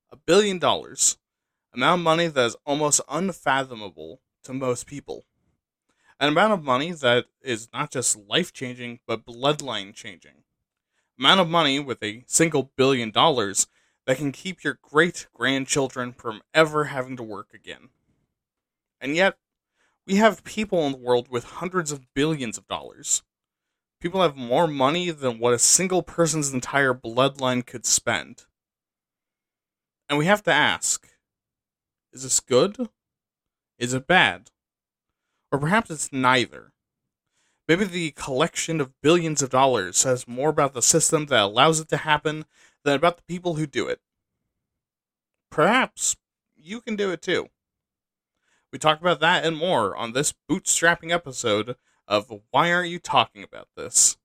$1 billion. Amount of money that is almost unfathomable to most people. An amount of money that is not just life changing, but bloodline changing. Amount of money with a single $1 billion that can keep your great grandchildren from ever having to work again. And yet, we have people in the world with hundreds of billions of dollars. People have more money than what a single person's entire bloodline could spend. And we have to ask, is this good? Is it bad? Or perhaps it's neither. Maybe the collection of billions of dollars says more about the system that allows it to happen than about the people who do it. Perhaps you can do it too. We talk about that and more on this bootstrapping episode of Why Aren't You Talking About This?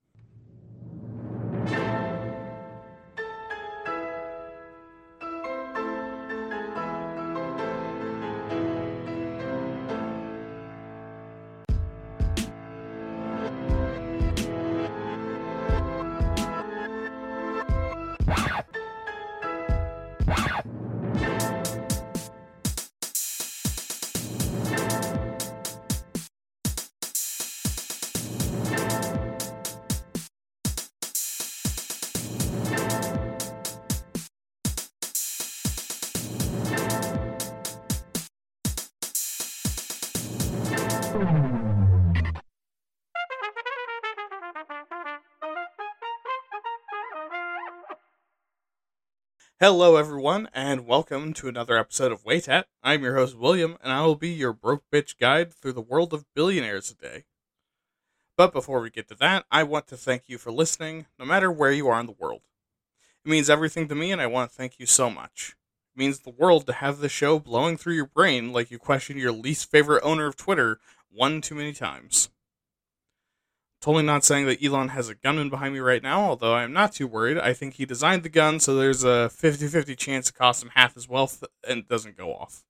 Hello, everyone, and welcome to another episode of Waytat. I'm your host, William, and I will be your broke bitch guide through the world of billionaires today. But before we get to that, I want to thank you for listening, no matter where you are in the world. It means everything to me, and I want to thank you so much. It means the world to have the show blowing through your brain like you question your least favorite owner of Twitter one too many times. Totally not saying that Elon has a gunman behind me right now, although I'm not too worried. I think he designed the gun, so there's a 50-50 chance it costs him half his wealth and doesn't go off.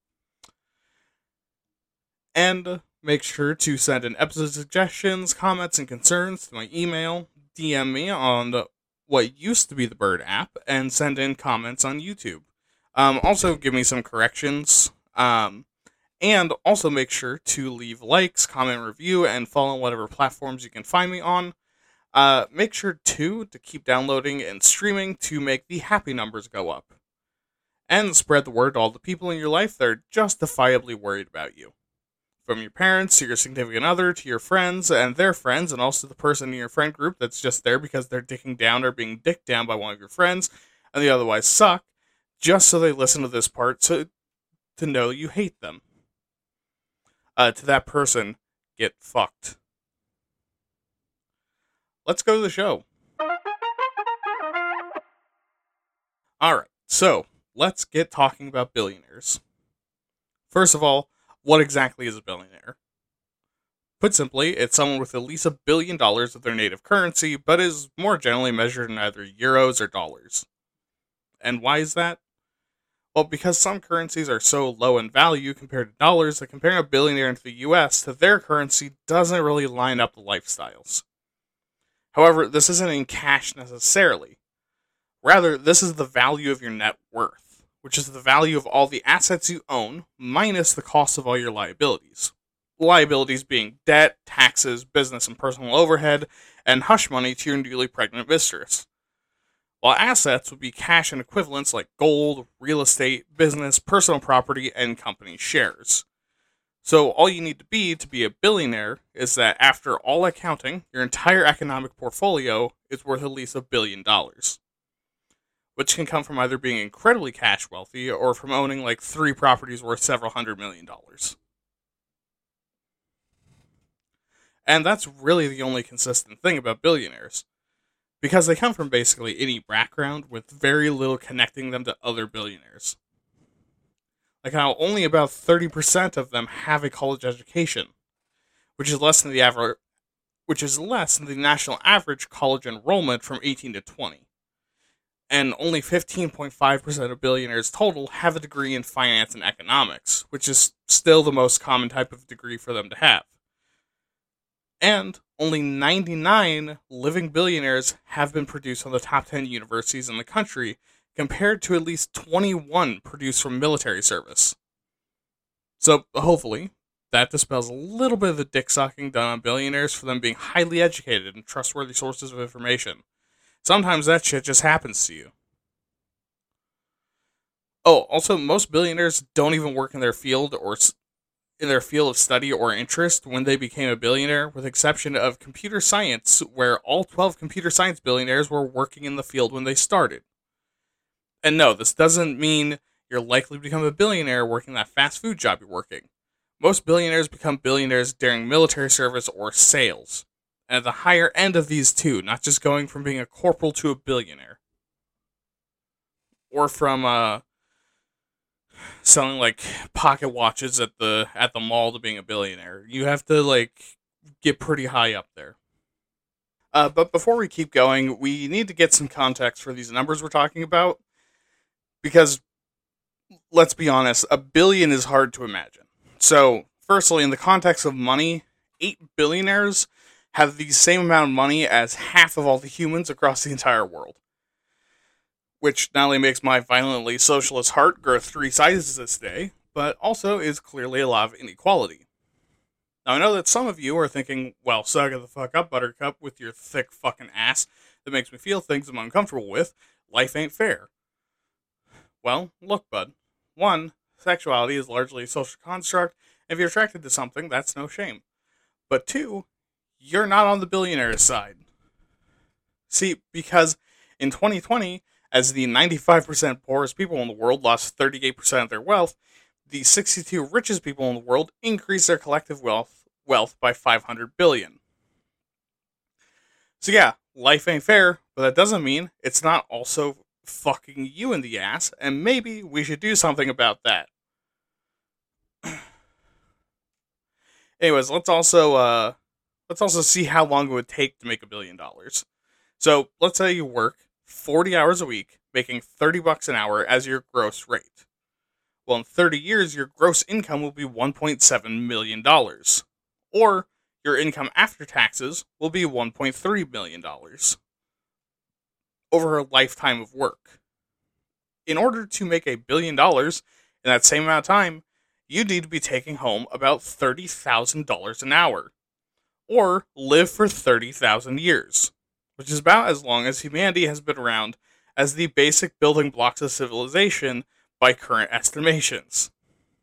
And make sure to send in episode suggestions, comments, and concerns to my email. DM me on what used to be the Bird app, and send in comments on YouTube. Also, give me some corrections. And also make sure to leave likes, comment, review, and follow whatever platforms you can find me on. Make sure, too, to keep downloading and streaming to make the happy numbers go up. And spread the word to all the people in your life that are justifiably worried about you. From your parents, to your significant other, to your friends, and their friends, and also the person in your friend group that's just there because they're dicking down or being dicked down by one of your friends, and they otherwise suck, just so they listen to this part to know you hate them. To that person, get fucked. Let's go to the show. Alright, so let's get talking about billionaires. First of all, what exactly is a billionaire? Put simply, it's someone with at least $1 billion of their native currency, but is more generally measured in either euros or dollars. And why is that? Well, because some currencies are so low in value compared to dollars that comparing a billionaire into the US to their currency doesn't really line up the lifestyles. However, this isn't in cash necessarily. Rather, this is the value of your net worth, which is the value of all the assets you own minus the cost of all your liabilities. Liabilities being debt, taxes, business and personal overhead, and hush money to your newly pregnant mistress. While assets would be cash and equivalents like gold, real estate, business, personal property, and company shares. So all you need to be a billionaire is that after all accounting, your entire economic portfolio is worth at least $1 billion. Which can come from either being incredibly cash wealthy or from owning like 3 properties worth several $100 million. And that's really the only consistent thing about billionaires. Because they come from basically any background with very little connecting them to other billionaires. Like how only about 30% of them have a college education, which is less than the national average college enrollment from 18 to 20. And only 15.5% of billionaires total have a degree in finance and economics, which is still the most common type of degree for them to have. And only 99 living billionaires have been produced on the top 10 universities in the country, compared to at least 21 produced from military service. So, hopefully, that dispels a little bit of the dick sucking done on billionaires for them being highly educated and trustworthy sources of information. Sometimes that shit just happens to you. Oh, also, most billionaires don't even work in their field or in their field of study or interest when they became a billionaire, with the exception of computer science, where all 12 computer science billionaires were working in the field when they started. And no, this doesn't mean you're likely to become a billionaire working that fast food job you're working. Most billionaires become billionaires during military service or sales. And at the higher end of these two, not just going from being a corporal to a billionaire. Or from selling like pocket watches at the mall to being a billionaire. You have to like get pretty high up there. But before we keep going, we need to get some context for these numbers we're talking about, because let's be honest, a billion is hard to imagine. So, firstly, in the context of money, 8 billionaires have the same amount of money as half of all the humans across the entire world. Which not only makes my violently socialist heart grow 3 sizes this day, but also is clearly a lot of inequality. Now, I know that some of you are thinking, well, suck it the fuck up, Buttercup, with your thick fucking ass that makes me feel things I'm uncomfortable with. Life ain't fair. Well, look, bud. 1, sexuality is largely a social construct, and if you're attracted to something, that's no shame. But 2, you're not on the billionaire's side. See, because in 2020, as the 95% poorest people in the world lost 38% of their wealth, the 62 richest people in the world increased their collective wealth by 500 billion. So yeah, life ain't fair, but that doesn't mean it's not also fucking you in the ass, and maybe we should do something about that. Anyways, let's also see how long it would take to make $1 billion. So let's say you work 40 hours a week, making $30 an hour as your gross rate. Well, in 30 years, your gross income will be $1.7 million. Or your income after taxes will be $1.3 million over a lifetime of work. In order to make $1 billion in that same amount of time, you need to be taking home about $30,000 an hour, or live for 30,000 years, which is about as long as humanity has been around as the basic building blocks of civilization by current estimations.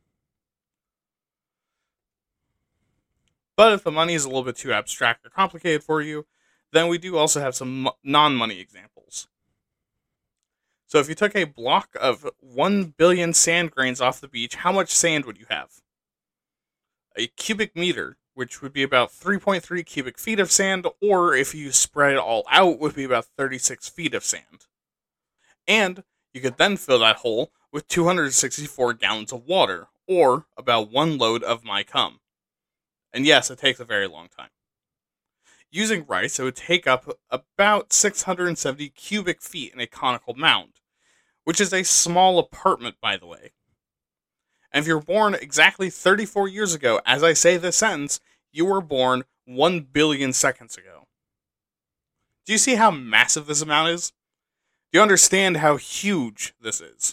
But if the money is a little bit too abstract or complicated for you, then we do also have some non-money examples. So if you took a block of 1 billion sand grains off the beach, how much sand would you have? A cubic meter, which would be about 3.3 cubic feet of sand, or if you spread it all out, would be about 36 feet of sand. And you could then fill that hole with 264 gallons of water, or about 1 load of my cum. And yes, it takes a very long time. Using rice, it would take up about 670 cubic feet in a conical mound, which is a small apartment, by the way. And if you were born exactly 34 years ago, as I say this sentence, you were born 1 billion seconds ago. Do you see how massive this amount is? Do you understand how huge this is?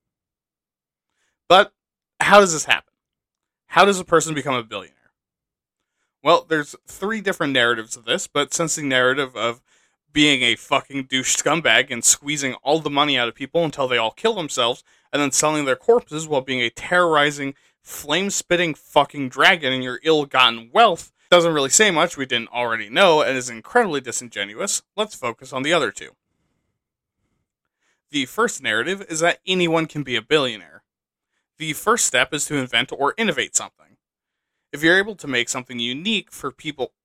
But how does this happen? How does a person become a billionaire? Well, there's 3 different narratives of this, but since the narrative of being a fucking douche scumbag and squeezing all the money out of people until they all kill themselves, and then selling their corpses while being a terrorizing, flame-spitting fucking dragon in your ill-gotten wealth doesn't really say much we didn't already know and is incredibly disingenuous, let's focus on the other 2. The first narrative is that anyone can be a billionaire. The first step is to invent or innovate something. If you're able to make something unique that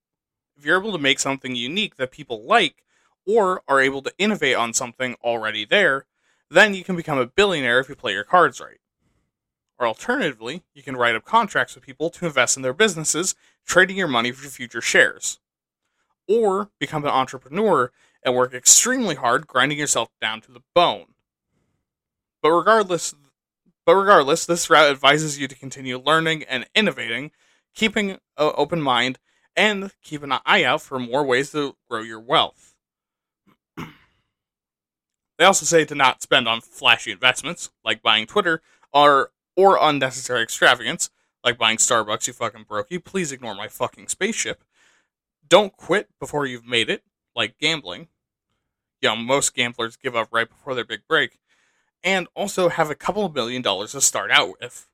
people like, or are able to innovate on something already there, then you can become a billionaire if you play your cards right. Or alternatively, you can write up contracts with people to invest in their businesses, trading your money for future shares. Or become an entrepreneur and work extremely hard, grinding yourself down to the bone. But regardless, this route advises you to continue learning and innovating, keeping an open mind, and keep an eye out for more ways to grow your wealth. They also say to not spend on flashy investments, like buying Twitter, or unnecessary extravagance, like buying Starbucks, you fucking brokey. Please ignore my fucking spaceship. Don't quit before you've made it, like gambling. Most gamblers give up right before their big break. And also have a couple of $1 million to start out with.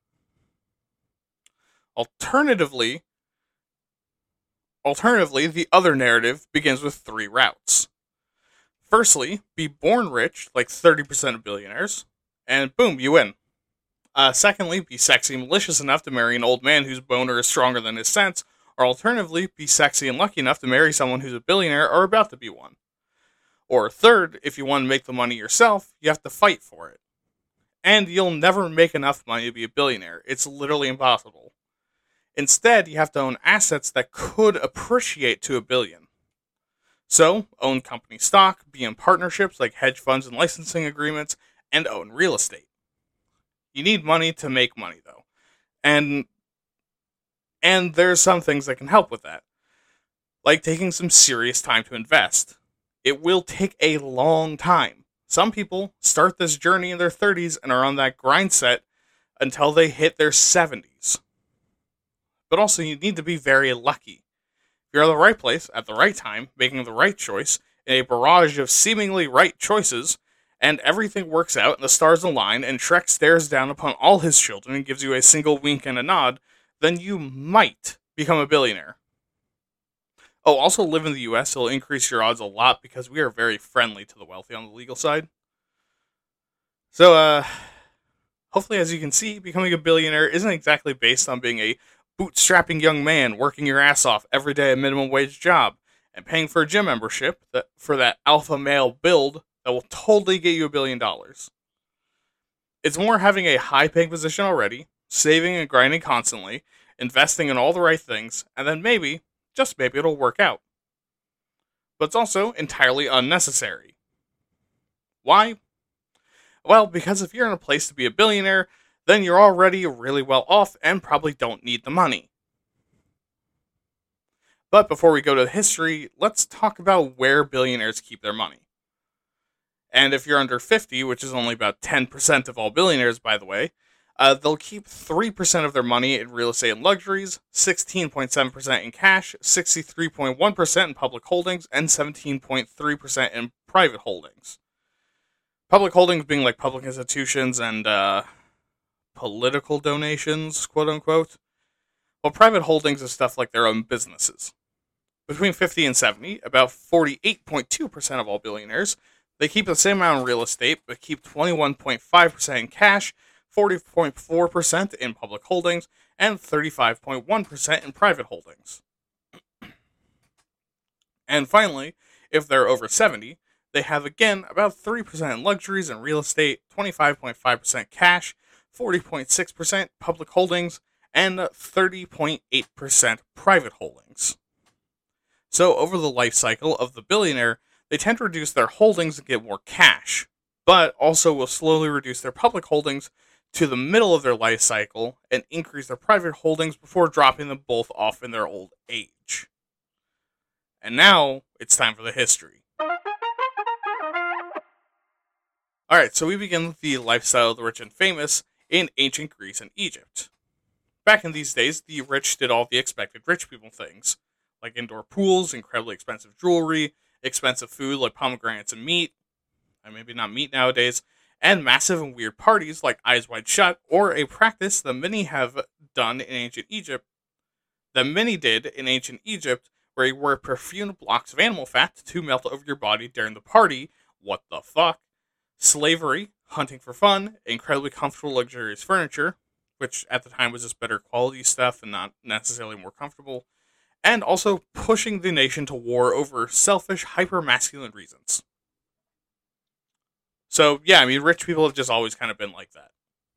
Alternatively, the other narrative begins with 3 routes. Firstly, be born rich, like 30% of billionaires, and boom, you win. Secondly, be sexy and malicious enough to marry an old man whose boner is stronger than his sense, or alternatively, be sexy and lucky enough to marry someone who's a billionaire or about to be one. Or third, if you want to make the money yourself, you have to fight for it. And you'll never make enough money to be a billionaire. It's literally impossible. Instead, you have to own assets that could appreciate to $1 billion. So, own company stock, be in partnerships like hedge funds and licensing agreements, and own real estate. You need money to make money, though. And there's some things that can help with that. Like taking some serious time to invest. It will take a long time. Some people start this journey in their 30s and are on that grind set until they hit their 70s. But also, you need to be very lucky. You're in the right place at the right time, making the right choice in a barrage of seemingly right choices, and everything works out and the stars align and Shrek stares down upon all his children and gives you a single wink and a nod, then you might become a billionaire. Oh, also live in the US will increase your odds a lot because we are very friendly to the wealthy on the legal side. So, hopefully, as you can see, becoming a billionaire isn't exactly based on being a bootstrapping young man working your ass off every day a minimum wage job and paying for a gym membership for that alpha male build that will totally get you $1 billion. It's more having a high paying position already, saving and grinding constantly, investing in all the right things, and then maybe, just maybe, it'll work out. But it's also entirely unnecessary. Why? Well, because if you're in a place to be a billionaire, then you're already really well off and probably don't need the money. But before we go to the history, let's talk about where billionaires keep their money. And if you're under 50, which is only about 10% of all billionaires, by the way, they'll keep 3% of their money in real estate and luxuries, 16.7% in cash, 63.1% in public holdings, and 17.3% in private holdings. Public holdings being like public institutions and political donations, quote unquote. While private holdings is stuff like their own businesses. Between 50 and 70, about 48.2% of all billionaires, they keep the same amount in real estate, but keep 21.5% in cash, 40.4% in public holdings, and 35.1% in private holdings. And finally, if they're over 70, they have again about 3% in luxuries and real estate, 25.5% cash, 40.6% public holdings, and 30.8% private holdings. So over the life cycle of the billionaire, they tend to reduce their holdings and get more cash, but also will slowly reduce their public holdings to the middle of their life cycle and increase their private holdings before dropping them both off in their old age. And now, it's time for the history. Alright, so we begin with the lifestyle of the rich and famous in ancient Greece and Egypt. Back in these days, the rich did all the expected rich people things, like indoor pools, incredibly expensive jewelry, expensive food like pomegranates and meat, and maybe not meat nowadays, and massive and weird parties like Eyes Wide Shut, or a practice that many did in ancient Egypt, where you wear perfumed blocks of animal fat to melt over your body during the party. What the fuck? Slavery, hunting for fun, incredibly comfortable, luxurious furniture, which at the time was just better quality stuff and not necessarily more comfortable, and also pushing the nation to war over selfish, hyper-masculine reasons. So, yeah, I mean, rich people have just always kind of been like that.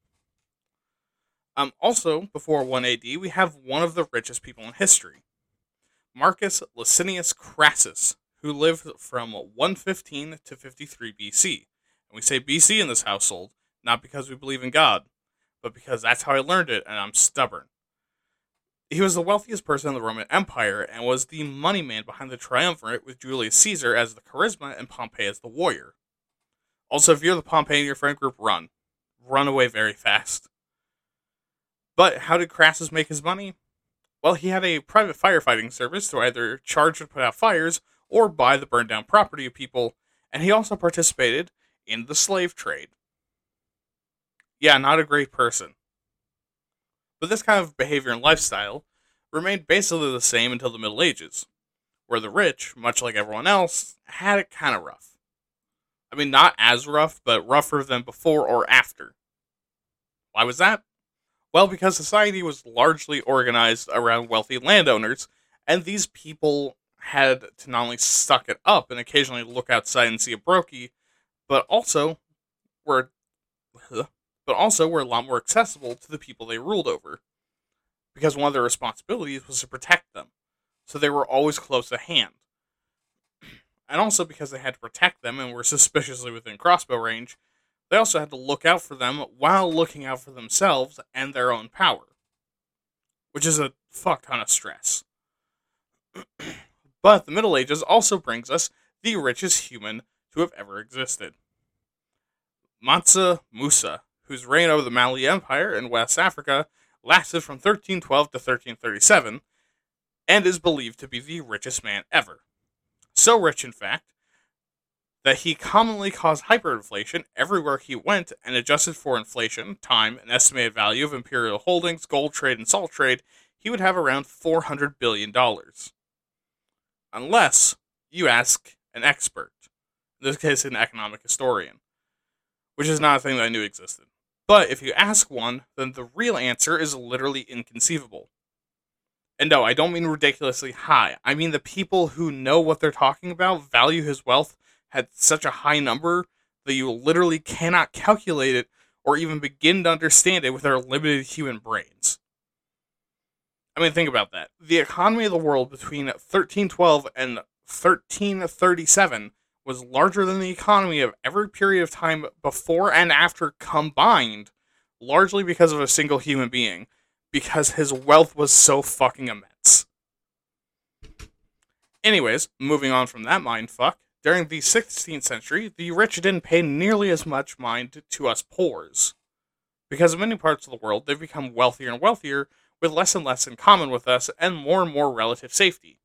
Also, before 1 AD, we have one of the richest people in history, Marcus Licinius Crassus, who lived from 115 to 53 BC. And we say BC in this household, not because we believe in God, but because that's how I learned it, and I'm stubborn. He was the wealthiest person in the Roman Empire, and was the money man behind the triumvirate with Julius Caesar as the charisma and Pompey as the warrior. Also, if you're the Pompey in your friend group, run. Run away very fast. But how did Crassus make his money? Well, he had a private firefighting service to either charge and put out fires or buy the burned down property of people, and he also participated in the slave trade. Yeah, not a great person. But this kind of behavior and lifestyle remained basically the same until the Middle Ages, where the rich, much like everyone else, had it kind of rough. I mean, not as rough, but rougher than before or after. Why was that? Well, because society was largely organized around wealthy landowners, and these people had to not only suck it up and occasionally look outside and see a brokey, but also were were a lot more accessible to the people they ruled over, because one of their responsibilities was to protect them, so they were always close at hand. And also because they had to protect them and were suspiciously within crossbow range, they also had to look out for them while looking out for themselves and their own power, which is a fuck ton of stress. But the Middle Ages also brings us the richest human to have ever existed. Mansa Musa, whose reign over the Mali Empire in West Africa lasted from 1312 to 1337, and is believed to be the richest man ever. So rich, in fact, that he commonly caused hyperinflation everywhere he went, and adjusted for inflation, time, and estimated value of imperial holdings, gold trade, and salt trade, he would have around $400 billion. Unless you ask an expert, in this case an economic historian, which is not a thing that I knew existed. But if you ask one, then the real answer is literally inconceivable. And no, I don't mean ridiculously high. I mean the people who know what they're talking about value his wealth at such a high number that you literally cannot calculate it or even begin to understand it with our limited human brains. I mean, think about that. The economy of the world between 1312 and 1337 was larger than the economy of every period of time before and after combined, largely because of a single human being, because his wealth was so fucking immense. Anyways, moving on from that mindfuck, during the 16th century, the rich didn't pay nearly as much mind to us poors. Because in many parts of the world, they've become wealthier and wealthier, with less and less in common with us and more relative safety.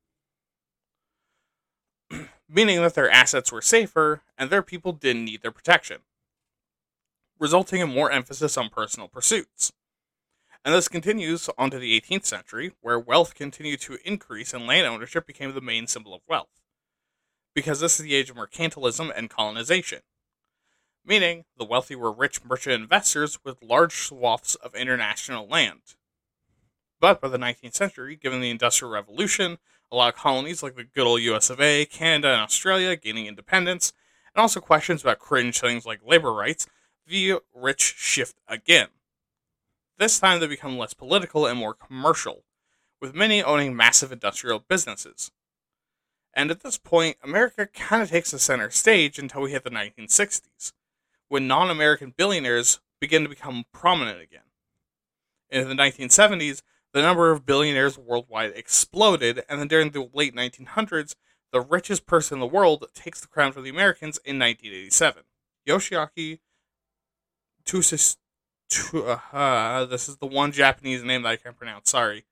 Meaning that their assets were safer, and their people didn't need their protection, resulting in more emphasis on personal pursuits. And this continues onto the 18th century, where wealth continued to increase and land ownership became the main symbol of wealth. Because this is the age of mercantilism and colonization. Meaning, the wealthy were rich merchant investors with large swaths of international land. But by the 19th century, given the Industrial Revolution, a lot of colonies like the good old US of A, Canada, and Australia gaining independence, and also questions about cringe things like labor rights, the rich shift again. This time they become less political and more commercial, with many owning massive industrial businesses. And at this point, America kind of takes the center stage until we hit the 1960s, when non-American billionaires begin to become prominent again. In the 1970s, the number of billionaires worldwide exploded, and then during the late 1900s, the richest person in the world takes the crown for the Americans in 1987. Yoshiaki Tsusumi, this is the one Japanese name that I can't pronounce, sorry.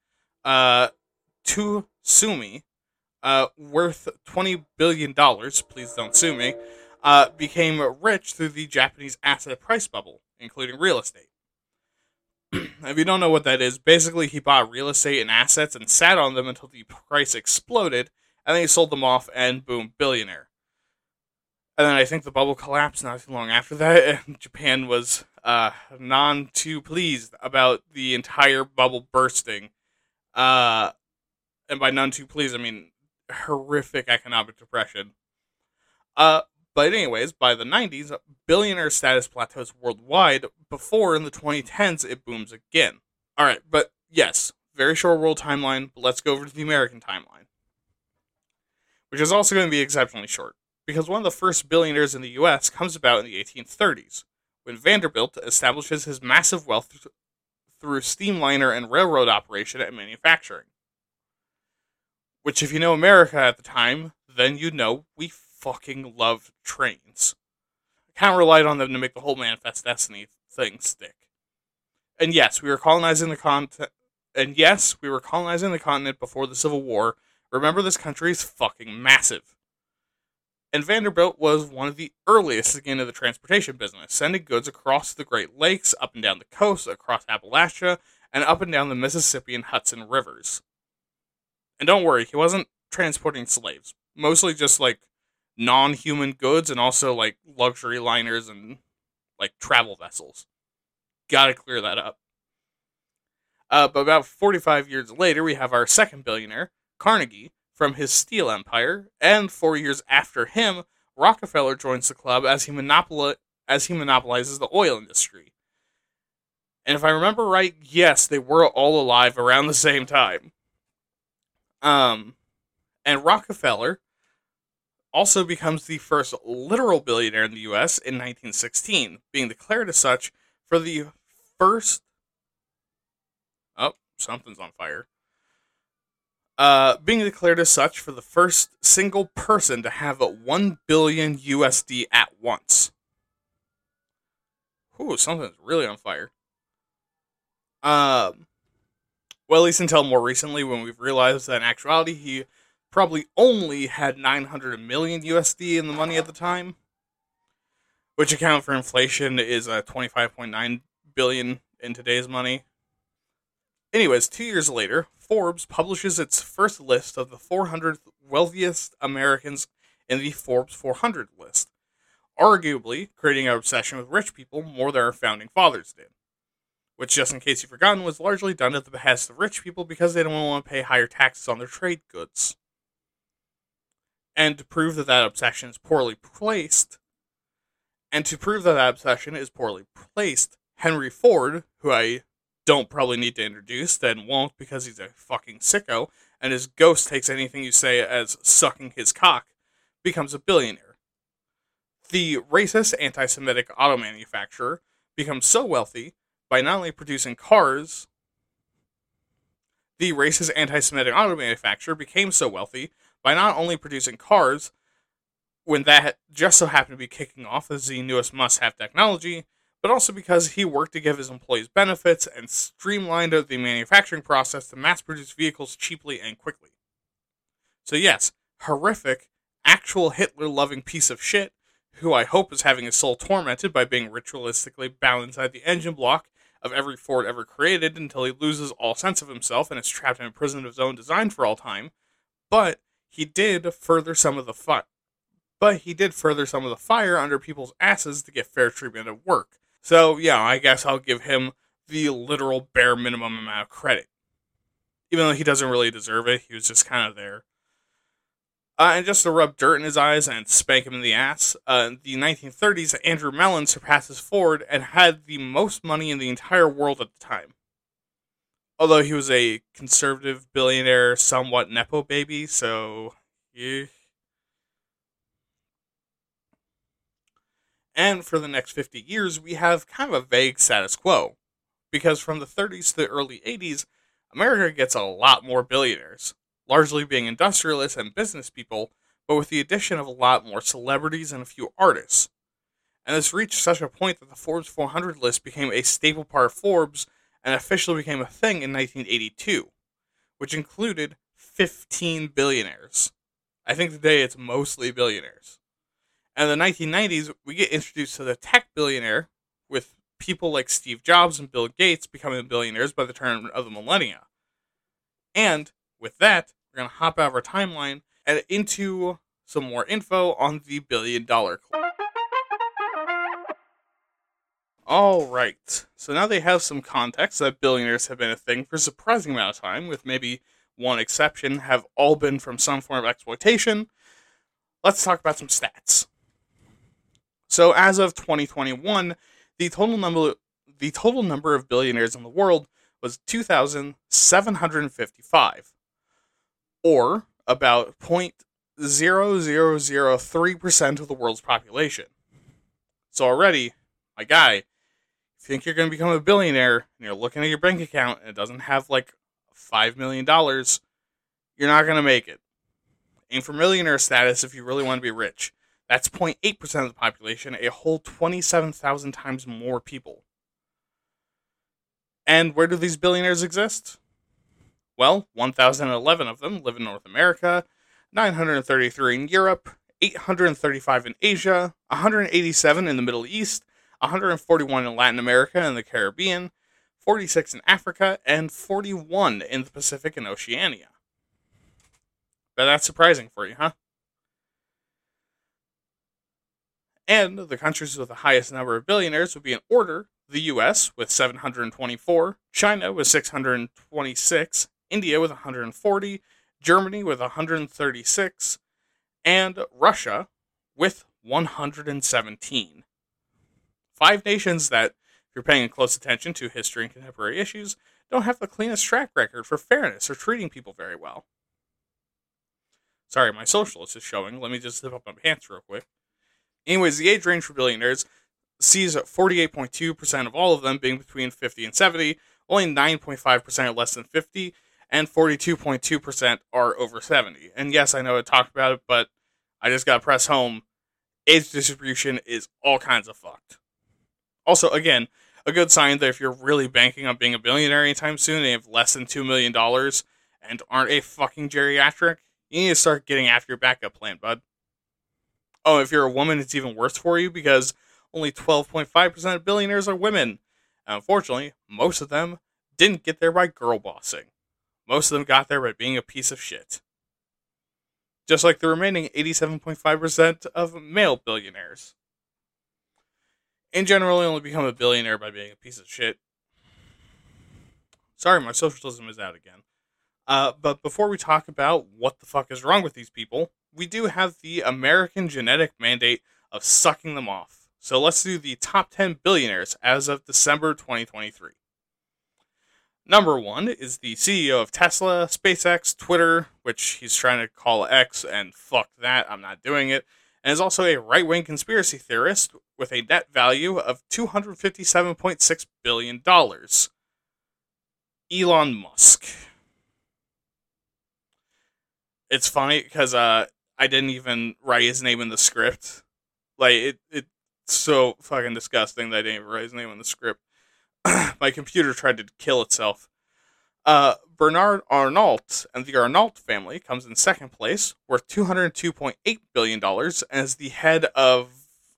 Tsusumi, worth $20 billion, please don't sue me, became rich through the Japanese asset price bubble, including real estate. If you don't know what that is, basically he bought real estate and assets and sat on them until the price exploded, and then he sold them off and boom, billionaire. And then I think the bubble collapsed not too long after that, and Japan was none too pleased about the entire bubble bursting. And by none too pleased, I mean horrific economic depression. But anyways, by the 90s, billionaire status plateaus worldwide before in the 2010s it booms again. Alright, but yes, very short world timeline, but let's go over to the American timeline. Which is also going to be exceptionally short, because one of the first billionaires in the US comes about in the 1830s, when Vanderbilt establishes his massive wealth through steamliner and railroad operation and manufacturing. Which, if you know America at the time, then you know we fucking loved trains. Kind of relied on them to make the whole Manifest Destiny thing stick. And yes, we were colonizing the continent. And yes, we were colonizing the continent before the Civil War. Remember, this country is fucking massive. And Vanderbilt was one of the earliest to get into the transportation business, sending goods across the Great Lakes, up and down the coast, across Appalachia, and up and down the Mississippi and Hudson rivers. And don't worry, he wasn't transporting slaves. Mostly just, like, non-human goods and also, like, luxury liners and, like, travel vessels. Gotta clear that up. But about 45 years later, we have our second billionaire, Carnegie, from his steel empire, and 4 years after him, Rockefeller joins the club as he monopolizes the oil industry. And if I remember right, yes, they were all alive around the same time. And Rockefeller also becomes the first literal billionaire in the U.S. in 1916, being declared as such for the first... Oh, something's on fire. Being declared as such for the first single person to have 1 billion USD at once. Ooh, something's really on fire. Well, at least until more recently, when we've realized that in actuality he probably only had 900 million USD in the money at the time, which account for inflation is 25.9 billion in today's money. Anyways, 2 years later, Forbes publishes its first list of the 400 wealthiest Americans in the Forbes 400 list, arguably creating an obsession with rich people more than our founding fathers did, which, just in case you've forgotten, was largely done at the behest of rich people because they don't want to pay higher taxes on their trade goods. And to prove that that obsession is poorly placed, Henry Ford, who I don't probably need to introduce, then won't because he's a fucking sicko, and his ghost takes anything you say as sucking his cock, becomes a billionaire. The racist, anti-Semitic auto manufacturer becomes so wealthy by not only producing cars... The racist, anti-Semitic auto manufacturer became so wealthy by not only producing cars, when that just so happened to be kicking off as the newest must-have technology, but also because he worked to give his employees benefits and streamlined the manufacturing process to mass-produce vehicles cheaply and quickly. So yes, horrific, actual Hitler-loving piece of shit, who I hope is having his soul tormented by being ritualistically bound inside the engine block of every Ford ever created until he loses all sense of himself and is trapped in a prison of his own design for all time, but he did further some of the fire under people's asses to get fair treatment at work. So, yeah, I guess I'll give him the literal bare minimum amount of credit. Even though he doesn't really deserve it, he was just kind of there. And just to rub dirt in his eyes and spank him in the ass, in the 1930s, Andrew Mellon surpasses Ford and had the most money in the entire world at the time. Although he was a conservative billionaire, somewhat nepo baby, so... yeah. And for the next 50 years, we have kind of a vague status quo. Because from the 30s to the early 80s, America gets a lot more billionaires, largely being industrialists and business people, but with the addition of a lot more celebrities and a few artists. And this reached such a point that the Forbes 400 list became a staple part of Forbes and officially became a thing in 1982, which included 15 billionaires. I think today it's mostly billionaires. And in the 1990s, we get introduced to the tech billionaire, with people like Steve Jobs and Bill Gates becoming billionaires by the turn of the millennia. And with that, we're going to hop out of our timeline and into some more info on the $1 Billion Club. Alright, so now they have some context that billionaires have been a thing for a surprising amount of time, with maybe one exception, have all been from some form of exploitation. Let's talk about some stats. So as of 2021, the total number of billionaires in the world was 2,755, or about 0.0003% of the world's population. So already, my guy, if you think you're going to become a billionaire and you're looking at your bank account and it doesn't have like $5 million, you're not going to make it. Aim for millionaire status if you really want to be rich. That's 0.8% of the population, a whole 27,000 times more people. And where do these billionaires exist? Well, 1,011 of them live in North America, 933 in Europe, 835 in Asia, 187 in the Middle East, 141 in Latin America and the Caribbean, 46 in Africa, and 41 in the Pacific and Oceania. But that's surprising for you, huh? And the countries with the highest number of billionaires would be in order: the US with 724, China with 626, India with 140, Germany with 136, and Russia with 117. 5 nations that, if you're paying close attention to history and contemporary issues, don't have the cleanest track record for fairness or treating people very well. Sorry, my socialist is showing. Let me just zip up my pants real quick. Anyways, the age range for billionaires sees 48.2% of all of them being between 50 and 70, only 9.5% are less than 50, and 42.2% are over 70. And yes, I know I talked about it, but I just gotta press home. Age distribution is all kinds of fucked. Also, again, a good sign that if you're really banking on being a billionaire anytime soon and you have less than $2 million and aren't a fucking geriatric, you need to start getting after your backup plan, bud. Oh, if you're a woman, it's even worse for you because only 12.5% of billionaires are women. And unfortunately, most of them didn't get there by girl bossing. Most of them got there by being a piece of shit. Just like the remaining 87.5% of male billionaires. In general, you only become a billionaire by being a piece of shit. Sorry, my socialism is out again. But before we talk about what the fuck is wrong with these people, we do have the American genetic mandate of sucking them off. So let's do the top 10 billionaires as of December 2023. Number 1 is the CEO of Tesla, SpaceX, Twitter, which he's trying to call X, and fuck that, I'm not doing it, and is also a right-wing conspiracy theorist with a net value of $257.6 billion. Elon Musk. It's funny because I didn't even write his name in the script. Like, it's so fucking disgusting that I didn't even write his name in the script. My computer tried to kill itself. Bernard Arnault and the Arnault family comes in second place, worth $202.8 billion, and is the head of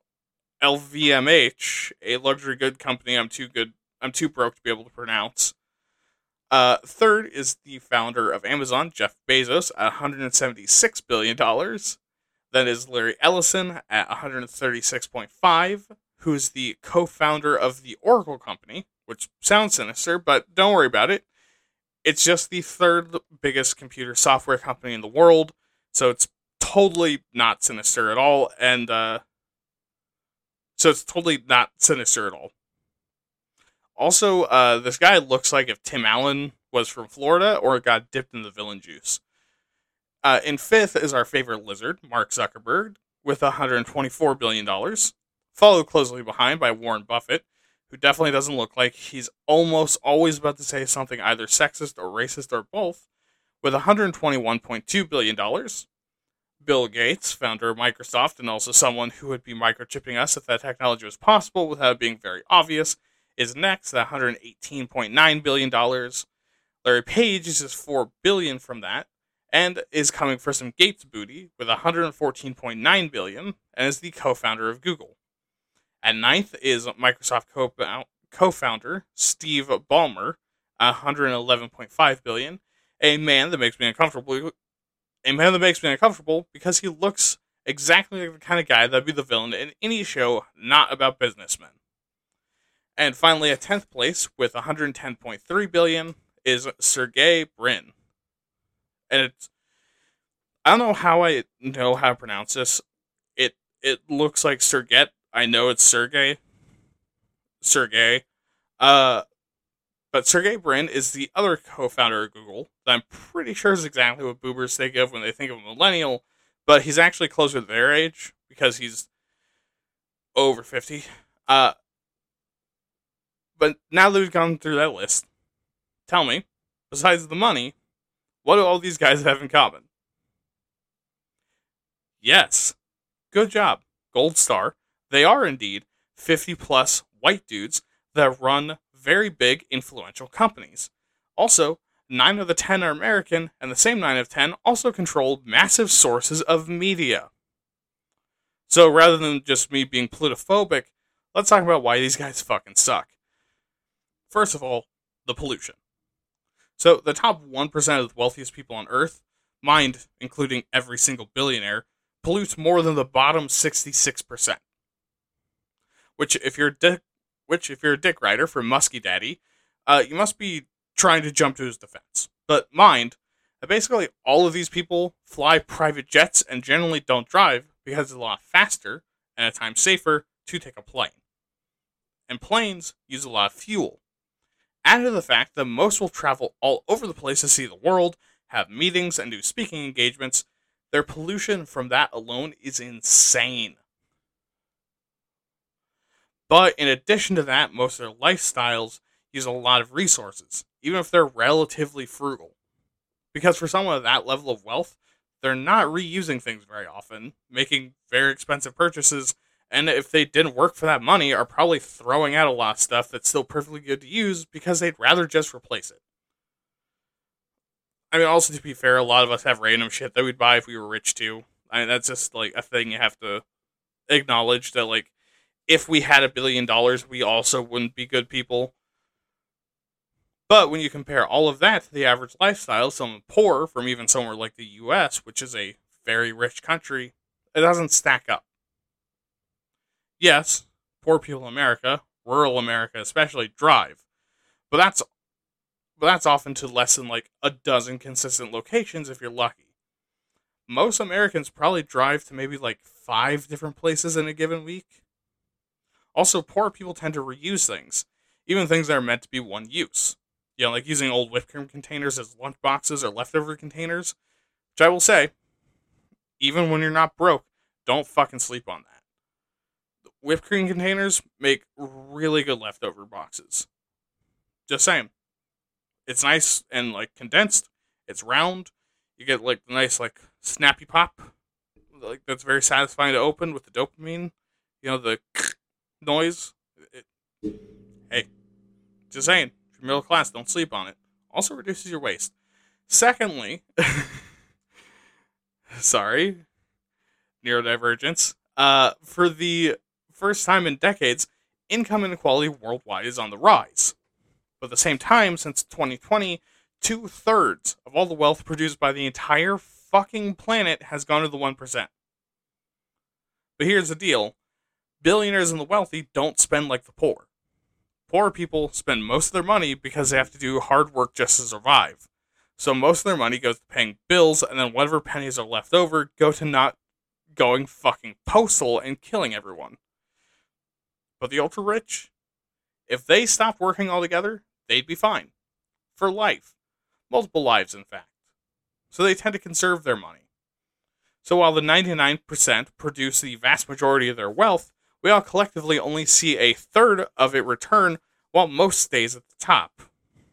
LVMH, a luxury good company I'm too broke to be able to pronounce. Third is the founder of Amazon, Jeff Bezos, at $176 billion. Then is Larry Ellison at $136.5, who's the co-founder of the Oracle company, which sounds sinister, but don't worry about it. It's just the third biggest computer software company in the world, so it's totally not sinister at all, and Also, this guy looks like if Tim Allen was from Florida or got dipped in the villain juice. In fifth is our favorite lizard, Mark Zuckerberg, with $124 billion, followed closely behind by Warren Buffett, who definitely doesn't look like he's almost always about to say something either sexist or racist or both, with $121.2 billion. Bill Gates, founder of Microsoft, and also someone who would be microchipping us if that technology was possible without it being very obvious, is next at $118.9 billion. Larry Page is just $4 billion from that, and is coming for some Gates booty with $114.9 billion, and is the co-founder of Google. At ninth is Microsoft co-founder Steve Ballmer, $111.5 billion, a man that makes me uncomfortable because he looks exactly like the kind of guy that'd be the villain in any show not about businessmen. And finally, at 10th place with $110.3 billion is Sergey Brin. And I don't know how I know how to pronounce this. It looks like Sergey. I know it's Sergey. But Sergey Brin is the other co-founder of Google that I'm pretty sure is exactly what boomers think of when they think of a millennial, but he's actually closer to their age because he's over 50. But now that we've gone through that list, tell me, besides the money, what do all these guys have in common? Yes, Good job. Gold star. They are indeed 50 plus white dudes that run very big, influential companies. Also, 9 of the 10 are American, and the same 9 of 10 also control massive sources of media. So rather than just me being plutophobic, let's talk about why these guys fucking suck. First of all, the pollution. So the top 1% of the wealthiest people on Earth, mind including every single billionaire, pollutes more than the bottom 66%. Which, if you're a dick rider for Muskie Daddy, you must be trying to jump to his defense. But mind that basically all of these people fly private jets and generally don't drive because it's a lot faster and at times safer to take a plane. And planes use a lot of fuel. Added to the fact that most will travel all over the place to see the world, have meetings, and do speaking engagements, their pollution from that alone is insane. But in addition to that, most of their lifestyles use a lot of resources, even if they're relatively frugal. Because for someone at that level of wealth, they're not reusing things very often, making very expensive purchases, and if they didn't work for that money, are probably throwing out a lot of stuff that's still perfectly good to use because they'd rather just replace it. I mean, also to be fair, a lot of us have random shit that we'd buy if we were rich too. I mean, that's just like a thing you have to acknowledge that, like, if we had $1 billion, we also wouldn't be good people. But when you compare all of that to the average lifestyle of someone poor from even somewhere like the US, which is a very rich country, it doesn't stack up. Yes, poor people in America, rural America especially, drive. But that's often to less than like a dozen consistent locations if you're lucky. Most Americans probably drive to maybe like 5 different places in a given week. Also, poor people tend to reuse things, even things that are meant to be one use. You know, like using old whipped cream containers as lunch boxes or leftover containers. Which I will say, even when you're not broke, don't fucking sleep on that. Whipped cream containers make really good leftover boxes. Just saying. It's nice and like condensed. It's round. You get like the nice like snappy pop. Like that's very satisfying to open with the dopamine. You know, the noise. Hey, just saying. If you're middle class, don't sleep on it. Also reduces your waste. Secondly, sorry, neurodivergence. For the first time in decades, income inequality worldwide is on the rise. But at the same time, since 2020, 2/3 of all the wealth produced by the entire fucking planet has gone to the 1%. But here's the deal. Billionaires and the wealthy don't spend like the poor. Poor people spend most of their money because they have to do hard work just to survive. So most of their money goes to paying bills, and then whatever pennies are left over go to not going fucking postal and killing everyone. But the ultra rich, if they stopped working altogether, they'd be fine. For life. Multiple lives, in fact. So they tend to conserve their money. So while the 99% produce the vast majority of their wealth, we all collectively only see 1/3 of it return, while most stays at the top.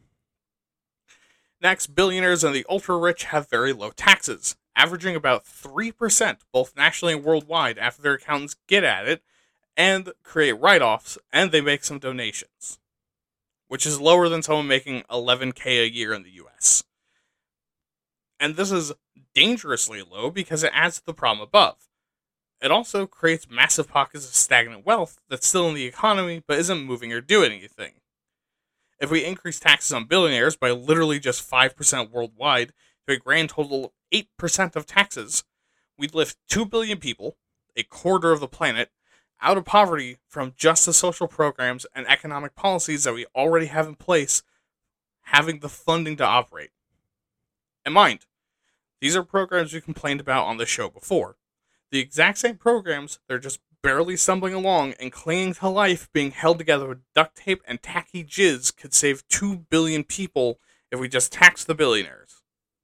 Next, billionaires and the ultra-rich have very low taxes, averaging about 3% both nationally and worldwide after their accountants get at it and create write-offs, and they make some donations, which is lower than someone making $11K a year in the US. And this is dangerously low because it adds to the problem above. It also creates massive pockets of stagnant wealth that's still in the economy but isn't moving or doing anything. If we increase taxes on billionaires by literally just 5% worldwide to a grand total of 8% of taxes, we'd lift 2 billion people, a quarter of the planet, out of poverty from just the social programs and economic policies that we already have in place, having the funding to operate. And mind, these are programs we complained about on the show before. The exact same programs, they're just barely stumbling along and clinging to life, being held together with duct tape and tacky jizz, could save 2 billion people if we just tax the billionaires.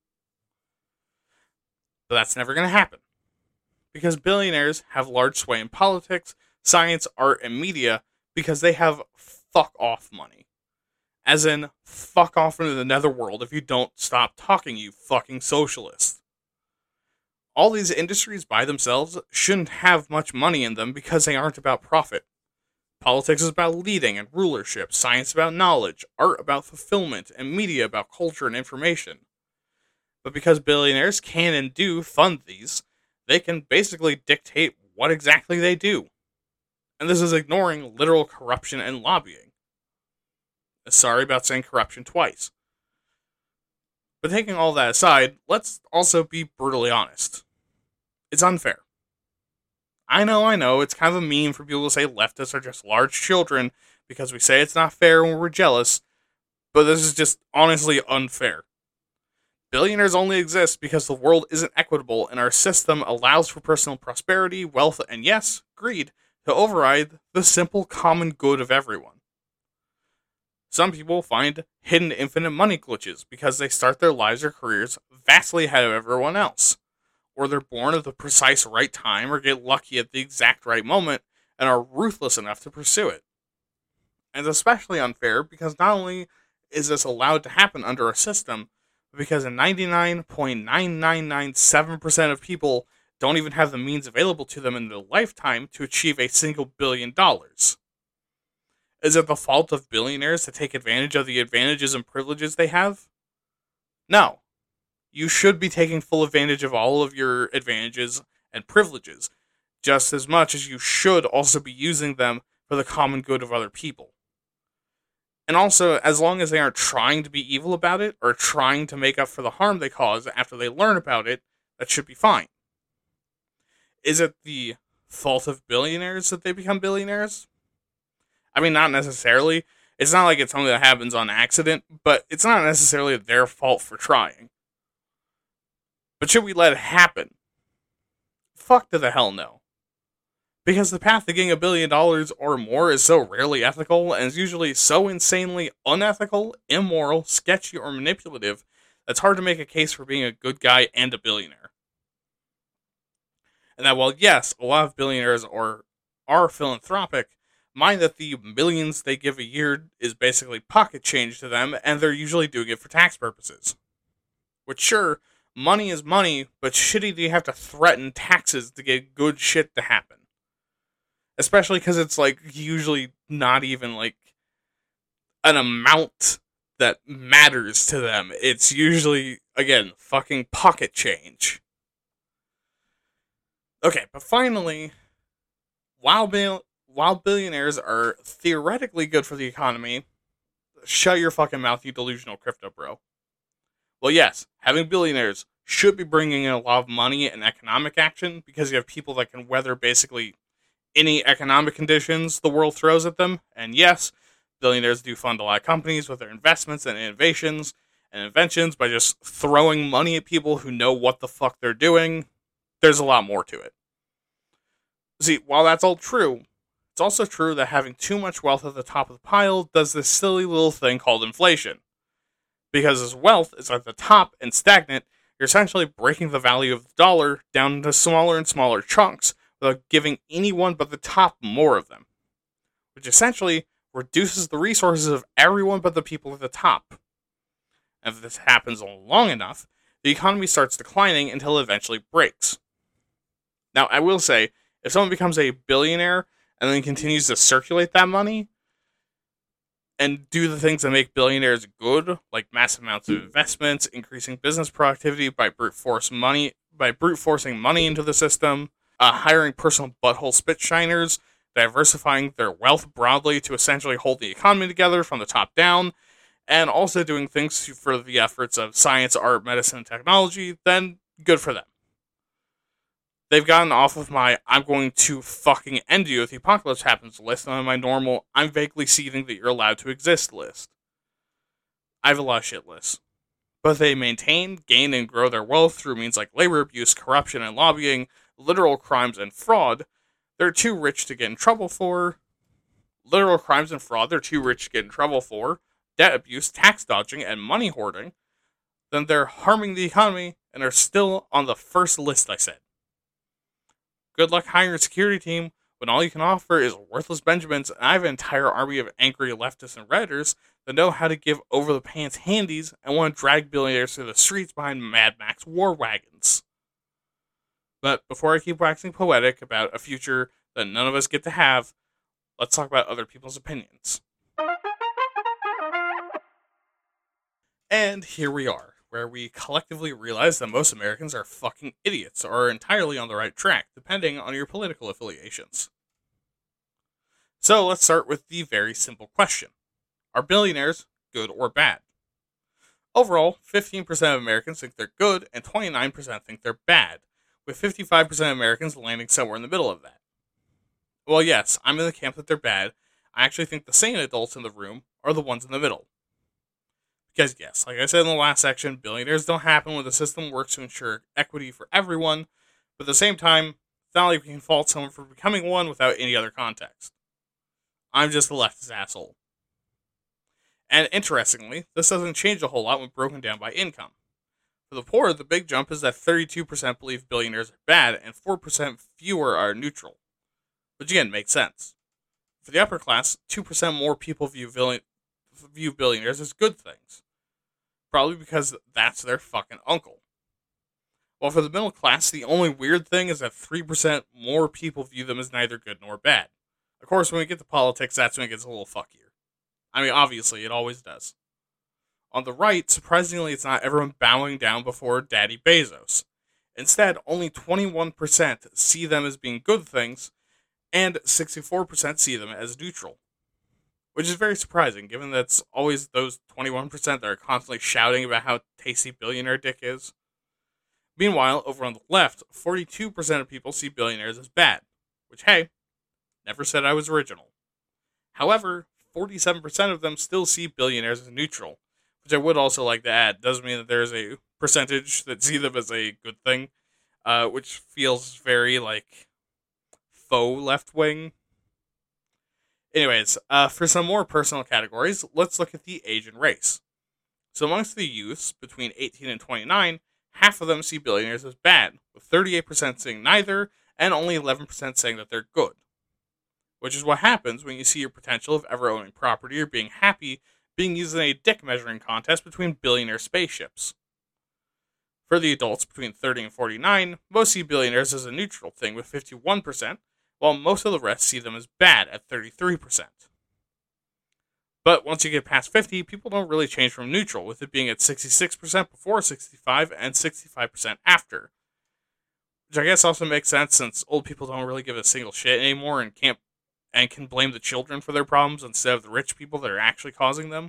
But that's never going to happen. Because billionaires have large sway in politics, science, art, and media because they have fuck-off money. As in, fuck off into the netherworld if you don't stop talking, you fucking socialist. All these industries by themselves shouldn't have much money in them because they aren't about profit. Politics is about leading and rulership, science about knowledge, art about fulfillment, and media about culture and information. But because billionaires can and do fund these, they can basically dictate what exactly they do. And this is ignoring literal corruption and lobbying. Sorry about saying corruption twice. But taking all that aside, let's also be brutally honest. It's unfair. I know, it's kind of a meme for people to say leftists are just large children because we say it's not fair when we're jealous, but this is just honestly unfair. Billionaires only exist because the world isn't equitable and our system allows for personal prosperity, wealth, and yes, greed to override the simple common good of everyone. Some people find hidden infinite money glitches because they start their lives or careers vastly ahead of everyone else, or they're born at the precise right time or get lucky at the exact right moment and are ruthless enough to pursue it. And it's especially unfair because not only is this allowed to happen under our system, but because 99.9997% of people don't even have the means available to them in their lifetime to achieve a single $1 billion. Is it the fault of billionaires to take advantage of the advantages and privileges they have? No. You should be taking full advantage of all of your advantages and privileges, just as much as you should also be using them for the common good of other people. And also, as long as they aren't trying to be evil about it, or trying to make up for the harm they cause after they learn about it, that should be fine. Is it the fault of billionaires that they become billionaires? I mean, not necessarily. It's not like it's something that happens on accident, but it's not necessarily their fault for trying. But should we let it happen? Fuck to the hell no. Because the path to getting $1 billion or more is so rarely ethical, and is usually so insanely unethical, immoral, sketchy, or manipulative, that it's hard to make a case for being a good guy and a billionaire. And that while yes, a lot of billionaires are philanthropic, mind that the millions they give a year is basically pocket change to them, and they're usually doing it for tax purposes. Which sure, money is money, but shitty do you have to threaten taxes to get good shit to happen. Especially because it's like usually not even like an amount that matters to them. It's usually, again, fucking pocket change. Okay, but finally, while billionaires are theoretically good for the economy, shut your fucking mouth, you delusional crypto bro. Well, yes, having billionaires should be bringing in a lot of money and economic action because you have people that can weather basically any economic conditions the world throws at them. And yes, billionaires do fund a lot of companies with their investments and innovations and inventions by just throwing money at people who know what the fuck they're doing. There's a lot more to it. See, while that's all true, it's also true that having too much wealth at the top of the pile does this silly little thing called inflation. Because as wealth is at the top and stagnant, you're essentially breaking the value of the dollar down into smaller and smaller chunks without giving anyone but the top more of them, which essentially reduces the resources of everyone but the people at the top. And if this happens long enough, the economy starts declining until it eventually breaks. Now, I will say, if someone becomes a billionaire and then continues to circulate that money and do the things that make billionaires good, like massive amounts of investments, increasing business productivity by brute forcing money into the system, hiring personal butthole spit shiners, diversifying their wealth broadly to essentially hold the economy together from the top down, and also doing things for the efforts of science, art, medicine, and technology, then good for them. They've gotten off of my I'm going to fucking end you if the apocalypse happens list and on my normal I'm vaguely seething that you're allowed to exist list. I have a lot of shit lists. But they maintain, gain, and grow their wealth through means like labor abuse, corruption, and lobbying, literal crimes, and fraud. They're too rich to get in trouble for. Literal crimes and fraud they're too rich to get in trouble for. Debt abuse, tax dodging, and money hoarding. Then they're harming the economy and are still on the first list I said. Good luck hiring a security team when all you can offer is worthless Benjamins, and I have an entire army of angry leftists and Redditors that know how to give over-the-pants handies and want to drag billionaires through the streets behind Mad Max war wagons. But before I keep waxing poetic about a future that none of us get to have, let's talk about other people's opinions. And here we are, where we collectively realize that most Americans are fucking idiots or are entirely on the right track, depending on your political affiliations. So let's start with the very simple question. Are billionaires good or bad? Overall, 15% of Americans think they're good and 29% think they're bad, with 55% of Americans landing somewhere in the middle of that. Well, yes, I'm in the camp that they're bad. I actually think the sane adults in the room are the ones in the middle. Because, yes, like I said in the last section, billionaires don't happen when the system works to ensure equity for everyone, but at the same time, it's not like we can fault someone for becoming one without any other context. I'm just a leftist asshole. And interestingly, this doesn't change a whole lot when broken down by income. For the poor, the big jump is that 32% believe billionaires are bad and 4% fewer are neutral. Which again, makes sense. For the upper class, 2% more people view billionaires as good things. Probably because that's their fucking uncle. While for the middle class, the only weird thing is that 3% more people view them as neither good nor bad. Of course, when we get to politics, that's when it gets a little fuckier. I mean, obviously, it always does. On the right, surprisingly, it's not everyone bowing down before Daddy Bezos. Instead, only 21% see them as being good things, and 64% see them as neutral. Which is very surprising, given that it's always those 21% that are constantly shouting about how tasty billionaire dick is. Meanwhile, over on the left, 42% of people see billionaires as bad. Which, hey, never said I was original. However, 47% of them still see billionaires as neutral, which I would also like to add. Doesn't mean that there's a percentage that see them as a good thing, which feels very, like, faux left-wing. Anyways, for some more personal categories, let's look at the age and race. So amongst the youths between 18 and 29, half of them see billionaires as bad, with 38% saying neither, and only 11% saying that they're good. Which is what happens when you see your potential of ever owning property or being happy being used in a dick measuring contest between billionaire spaceships. For the adults between 30 and 49, most see billionaires as a neutral thing with 51%, while most of the rest see them as bad at 33%. But once you get past 50, people don't really change from neutral, with it being at 66% before 65 and 65% after. Which I guess also makes sense since old people don't really give a single shit anymore and can blame the children for their problems instead of the rich people that are actually causing them.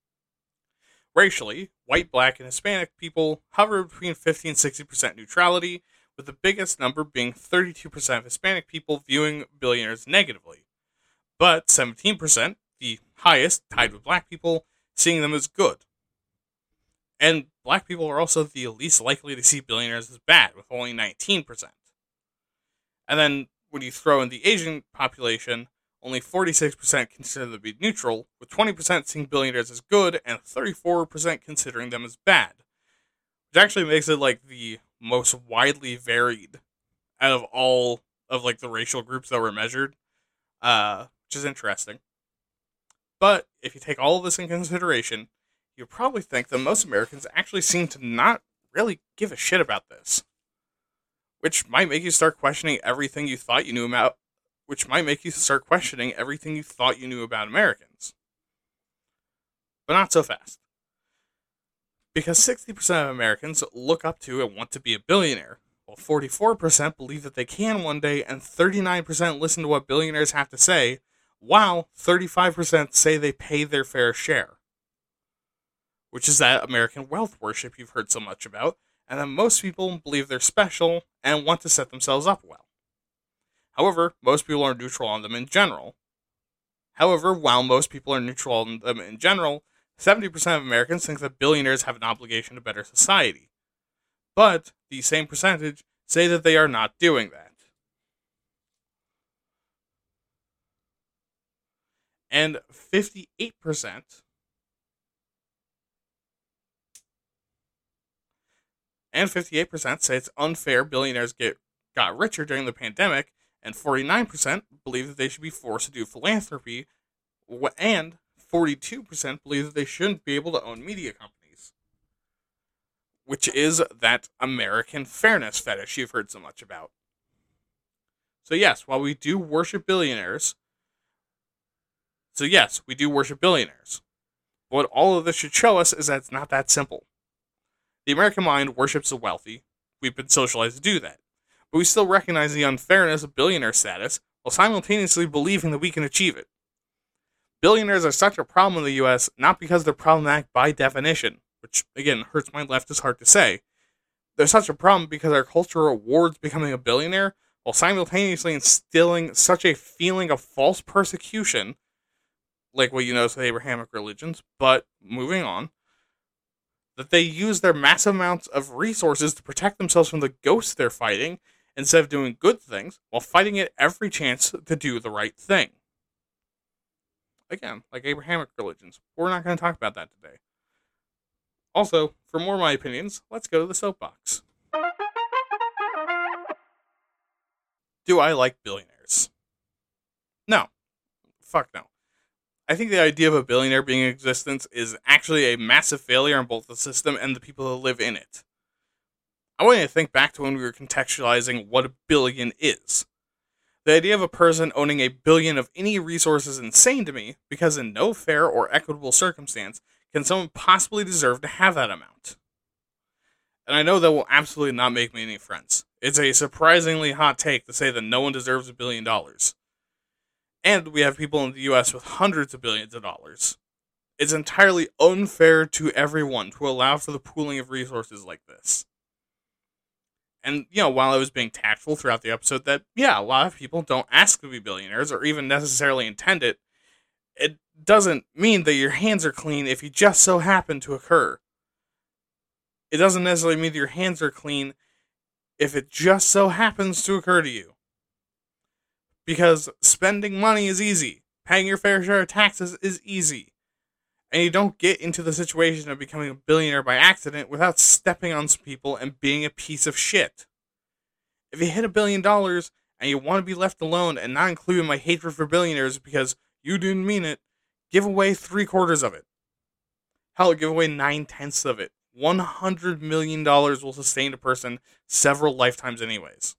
Racially, white, black, and Hispanic people hover between 50 and 60% neutrality, with the biggest number being 32% of Hispanic people viewing billionaires negatively, but 17%, the highest, tied with black people, seeing them as good. And black people are also the least likely to see billionaires as bad, with only 19%. And then, when you throw in the Asian population, only 46% consider them to be neutral, with 20% seeing billionaires as good and 34% considering them as bad. Which actually makes it like the most widely varied out of all of like the racial groups that were measured, which is interesting. But if you take all of this in consideration, you'd probably think that most Americans actually seem to not really give a shit about this. Which might make you start questioning everything you thought you knew about. Which might make you start questioning everything you thought you knew about Americans. But not so fast. Because 60% of Americans look up to and want to be a billionaire, while 44% believe that they can one day, and 39% listen to what billionaires have to say, while 35% say they pay their fair share. Which is that American wealth worship you've heard so much about, and that most people believe they're special and want to set themselves up well. However, most people are neutral on them in general. However, while most people are neutral on them in general, 70% of Americans think that billionaires have an obligation to better society. But the same percentage say that they are not doing that. And 58% say it's unfair billionaires got richer during the pandemic, and 49% believe that they should be forced to do philanthropy, and 42% believe that they shouldn't be able to own media companies. which is that American fairness fetish you've heard so much about. So yes, while we do worship billionaires, what all of this should show us is that it's not that simple. The American mind worships the wealthy. We've been socialized to do that. But we still recognize the unfairness of billionaire status while simultaneously believing that we can achieve it. Billionaires are such a problem in the US not because they're problematic by definition, which, again, hurts my leftist heart to say. They're such a problem because our culture rewards becoming a billionaire while simultaneously instilling such a feeling of false persecution, like what you notice with Abrahamic religions, but moving on, that they use their massive amounts of resources to protect themselves from the ghosts they're fighting instead of doing good things while fighting at every chance to do the right thing. Again, like Abrahamic religions. We're not going to talk about that today. Also, for more of my opinions, let's go to the soapbox. Do I like billionaires? No. Fuck no. I think the idea of a billionaire being in existence is actually a massive failure on both the system and the people who live in it. I want you to think back to when we were contextualizing what a billion is. The idea of a person owning a billion of any resource is insane to me, because in no fair or equitable circumstance can someone possibly deserve to have that amount. And I know that will absolutely not make me any friends. It's a surprisingly hot take to say that no one deserves $1 billion. And we have people in the US with hundreds of billions of dollars. It's entirely unfair to everyone to allow for the pooling of resources like this. And, while I was being tactful throughout the episode that, a lot of people don't ask to be billionaires or even necessarily intend it, it doesn't mean that your hands are clean if you just so happen to occur. It doesn't necessarily mean that your hands are clean if it just so happens to occur to you. Because spending money is easy. Paying your fair share of taxes is easy. And you don't get into the situation of becoming a billionaire by accident without stepping on some people and being a piece of shit. If you hit $1 billion and you want to be left alone and not include my hatred for billionaires because you didn't mean it, give away 3/4 of it. Hell, give away 9/10 of it. $100 million will sustain a person several lifetimes anyways.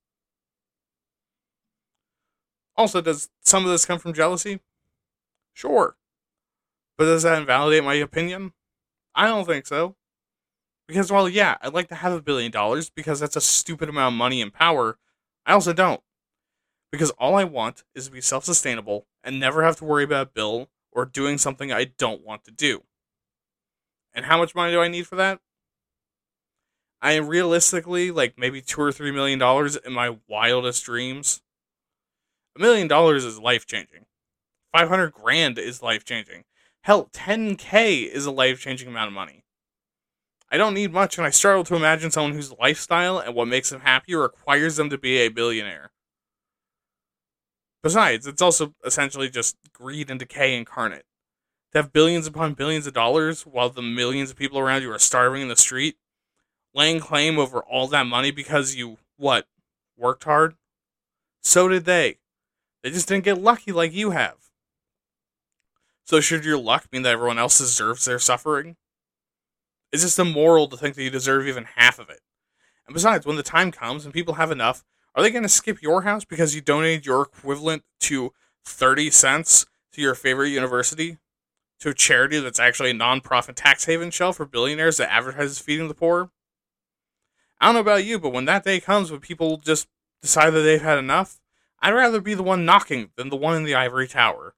Also, does some of this come from jealousy? Sure. But does that invalidate my opinion? I don't think so. Because while, I'd like to have $1 billion because that's a stupid amount of money and power, I also don't. Because all I want is to be self-sustainable and never have to worry about a bill or doing something I don't want to do. And how much money do I need for that? I am realistically maybe $2 or $3 million in my wildest dreams. $1 million is life-changing. 500 grand is life-changing. Hell, 10K is a life-changing amount of money. I don't need much, and I struggle to imagine someone whose lifestyle and what makes them happy requires them to be a billionaire. Besides, it's also essentially just greed and decay incarnate. To have billions upon billions of dollars while the millions of people around you are starving in the street, laying claim over all that money because you, worked hard? So did they. They just didn't get lucky like you have. So should your luck mean that everyone else deserves their suffering? It's just immoral to think that you deserve even half of it. And besides, when the time comes and people have enough, are they going to skip your house because you donated your equivalent to 30 cents to your favorite university? To a charity that's actually a non-profit tax haven shell for billionaires that advertises feeding the poor? I don't know about you, but when that day comes when people just decide that they've had enough, I'd rather be the one knocking than the one in the ivory tower.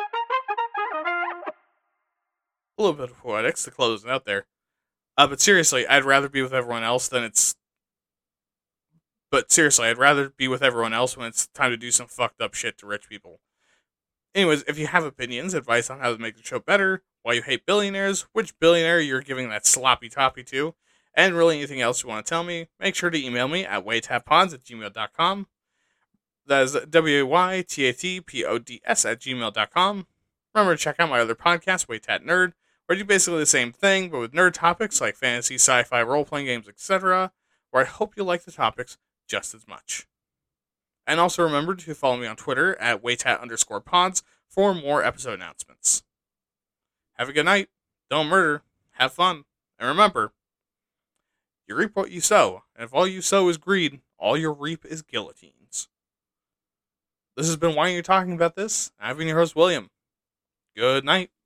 A little bit of poetics to close it out there. But seriously, I'd rather be with everyone else than it's... But seriously, I'd rather be with everyone else when it's time to do some fucked up shit to rich people. Anyways, if you have opinions, advice on how to make the show better, why you hate billionaires, which billionaire you're giving that sloppy toppy to, and really anything else you want to tell me, make sure to email me at waytatpods@gmail.com. That is WAYTATPODS@gmail.com. Remember to check out my other podcast, Waytat Nerd, where I do basically the same thing, but with nerd topics like fantasy, sci-fi, role-playing games, etc., where I hope you like the topics just as much. And also remember to follow me on Twitter at waytat_pods for more episode announcements. Have a good night, don't murder, have fun, and remember, You reap what you sow, and if all you sow is greed, all you reap is guillotines. This has been Why Are You Talking About This? I've been your host, William. Good night.